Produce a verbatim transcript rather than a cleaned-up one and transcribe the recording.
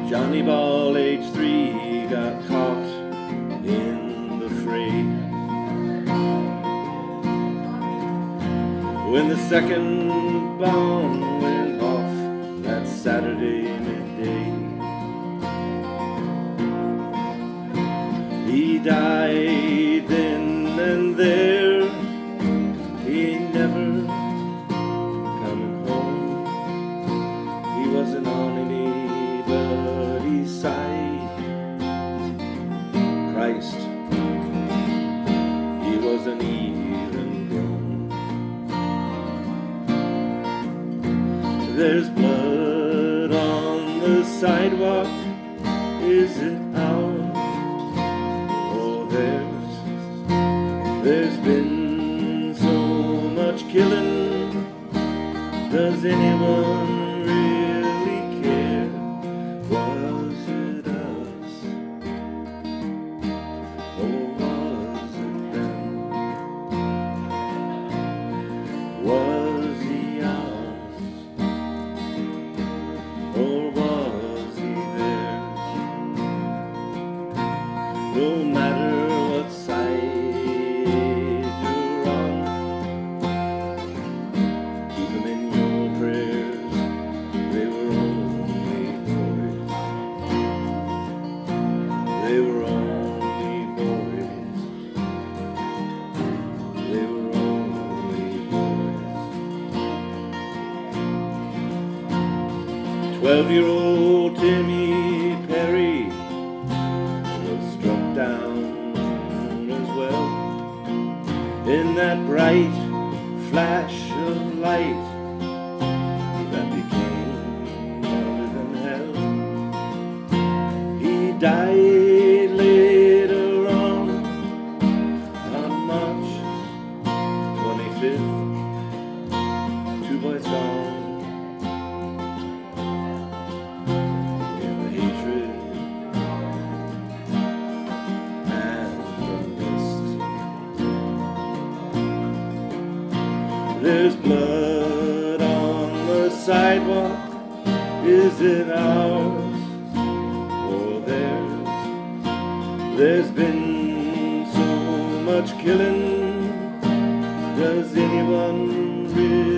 Johnny Ball, age three, got caught in the fray. When the second bomb went off that Saturday midday, he died then and there. He ain't never coming home. He wasn't on anybody's side. Christ, he wasn't even grown. There's blood on the sidewalk. Is it ours? Oh, there's there's been so much killing. Does anyone really care? Was it us? Or was it them? Was he ours? Or was he theirs? No matter what side you're on, keep them in your prayers. They were only boys. They were only boys. They were only boys. Twelve-year-old Timmy Perry was struck down as well in that bright flash of light that became living hell. He died later on on March twenty-fifth. Two boys gone in the hatred and the mist. There's blood on the sidewalk. Is it ours? Or theirs? There's been so much killing. Does anyone really